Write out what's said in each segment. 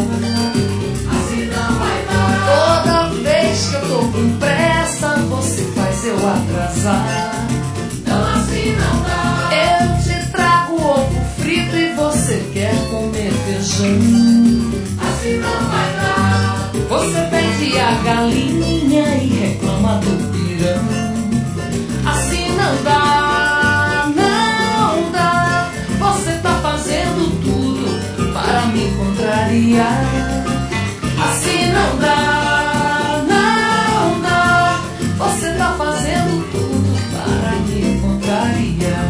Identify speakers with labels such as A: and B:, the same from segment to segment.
A: Assim não vai dar. Toda vez que eu tô com pressa, você faz eu atrasar. Não, assim não dá. Eu te trago ovo frito e você quer comer feijão. Assim não vai dar. Você pede a galinha e reclama do pirão. Assim não dá, não dá. Você tá fazendo tudo para me contrariar. Assim não dá, não dá. Você tá fazendo tudo para me contrariar.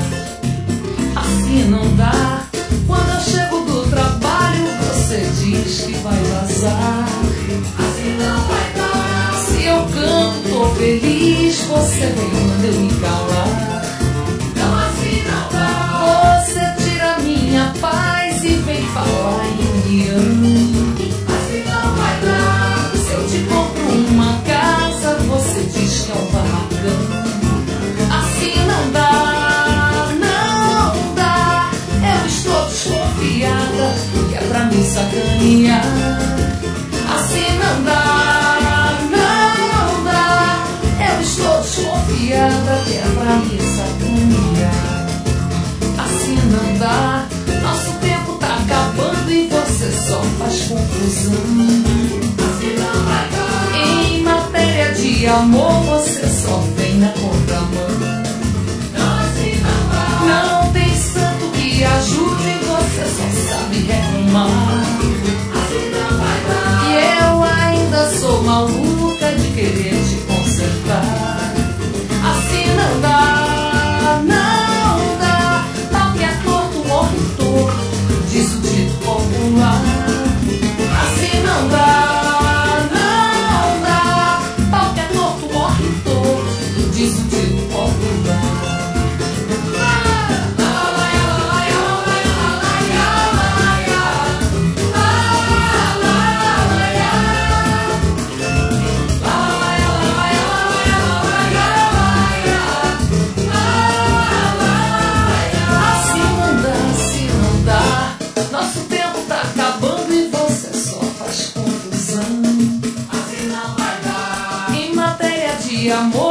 A: Assim não dá. Quando eu chego do trabalho, você diz que vai vazar. Assim não vai dar. Se eu canto, tô feliz, você vem quando eu me calar. Não, assim não dá. Você tira minha paz e vem falar em união. Assim não vai dar. Se eu te compro uma casa, você diz que é um barracão. Assim não dá, não dá. Eu estou desconfiada que é pra me sacanear. Assim não dá, não dá. Eu estou desconfiada que é pra me sacanear. Assim não dá. Nosso tempo tá acabando e você só faz confusão. Assim não vai dar. Em matéria de amor, você só vem na contramão. Não, assim não dá. Não tem santo que ajude, você só sabe reclamar. Assim não vai dar. E eu ainda sou maluca de querer te consertar. Assim não dá, não dá. Pau que é torto, morre torto, diz o dito popular. Assim não dá, não dá. Pau que é torto, morre torto, diz o dito popular. Nosso tempo tá acabando e você só faz confusão. Assim não vai dar. Em matéria de amor,